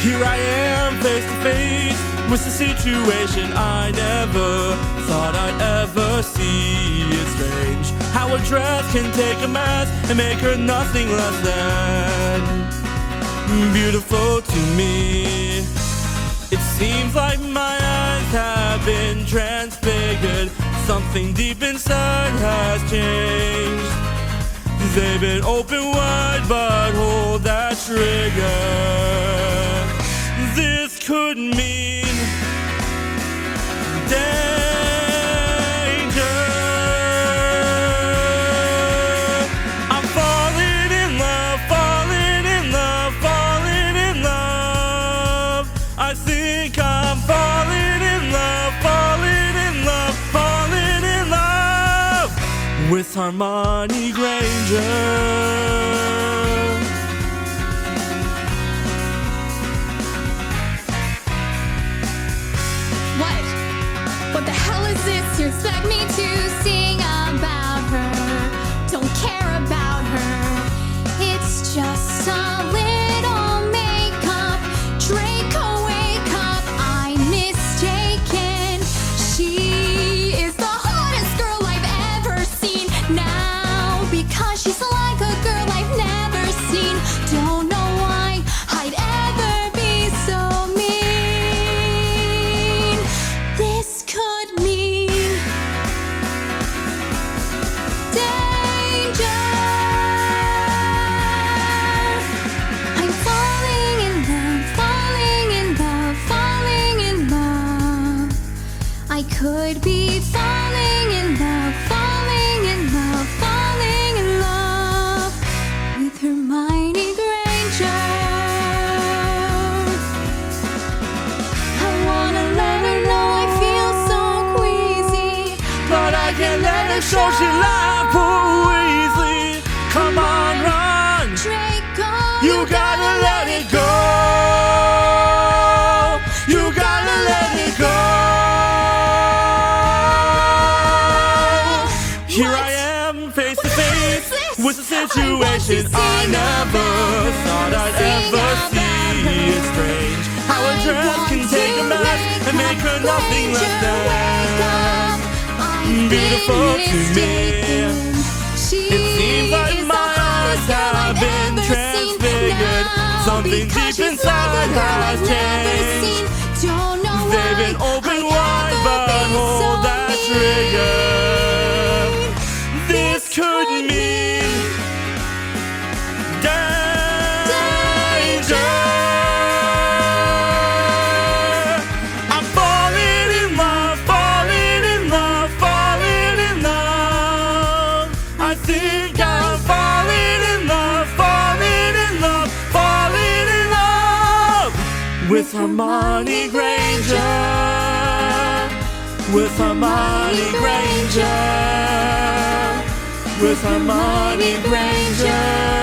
Here I am, face to face with the situation I never thought I'd ever see. It's strange how a dress can take a mess and make her nothing less than beautiful to me. It seems like my eyes have been transfigured. Something deep inside has changed. They've been open wide, but hold that trigger. This could mean danger. I'm falling in love, falling in love, falling in love. I think I'm falling in love, falling in love, falling in love with Hermione Granger. What the hell is this? You expect me to sing about her? Don't care about her. It's just a little makeup. Draco, wake up. I'm mistaken. She is the hottest girl I've ever seen. Now, because she's like a girl I've never seen. Don't know why I'd ever be so mean. This could mean danger. I'm falling in love, falling in love, falling in love. I could be falling in love, falling in love, falling in love with Hermione Granger. I wanna let her know I feel so queasy, But I can't let her show she like poor Weasley. Come on, run. Draco, You gotta let it go. You gotta let it go. Here I am, face to face with a situation I never thought I'd ever see. It's strange how a dress can take a mess and make her nothing less than beautiful to me. It seems like my eyes have been transfigured. Something deep inside has changed. They've been open wide, but hold that trigger. This could mean danger. I'm falling in love, falling in love, falling in love. I think I'm falling in love, falling in love, falling in love with Hermione Granger. With Hermione Granger. With Hermione Granger.